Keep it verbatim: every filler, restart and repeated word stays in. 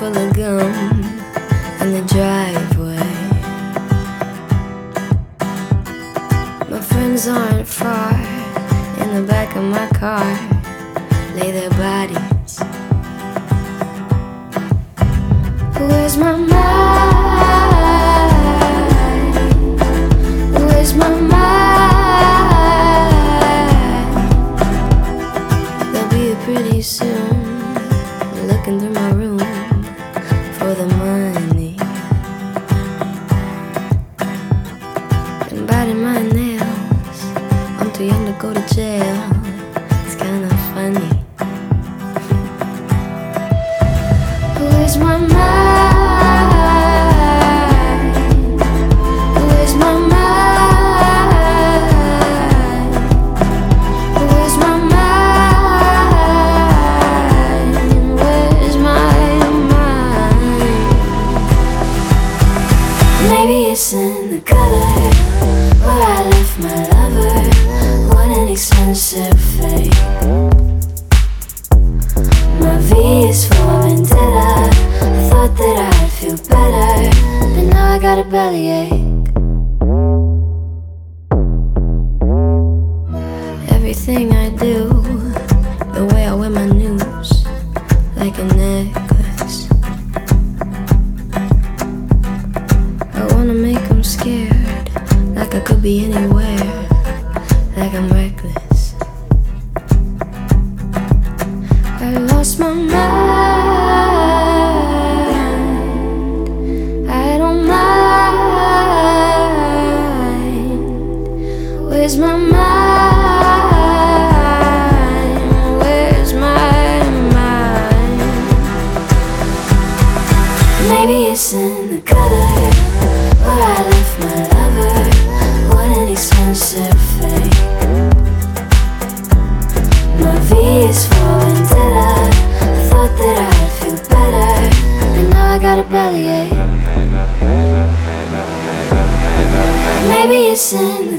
full of gum in the driveway. My friends aren't far. In the back of my car lay their bodies. Where's my mind? Where's my mind? They'll be here pretty soon, looking through my room for the money and biting my nails. I'm too young to go to jail. It's kinda funny. Where's my mind? Where's my mind? Where's my mind? Where's my mind? Maybe it's in the gutter where I left my lover. What an expensive fate. My V is for vendetta. I thought that I'd feel better, but now I got a bellyache. Everything I do, the way I wear my news, like a necklace. I wanna make them scared, like I could be anywhere, like I'm reckless. I lost my mind. I don't mind. Where's my mind? Where's my mind? Maybe it's in the gutter where I left my lover. What an expensive fate. My V is for vendetta. I thought that I'd feel better, and now I got a bellyache. Maybe it's in